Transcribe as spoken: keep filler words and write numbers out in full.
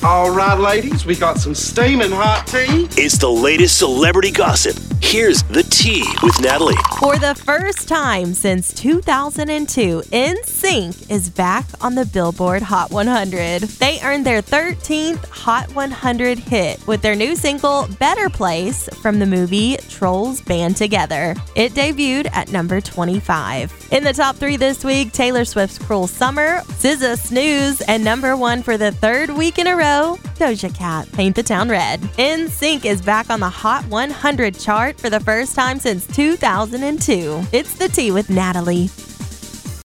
All right, ladies, we got some steaming hot tea. It's the latest celebrity gossip. Here's the tea with Natalie. For the first time since two thousand two, N Sync is back on the Billboard Hot one hundred. They earned their thirteenth Hot one hundred hit with their new single, Better Place, from the movie Trolls Band Together. It debuted at number twenty-five. In the top three this week, Taylor Swift's Cruel Summer, S Z A Snooze, and number one for the third week in a row, Doja Cat, Paint the Town Red. N Sync is back on the Hot one hundred chart for the first time since two thousand two. It's the tea with Natalie.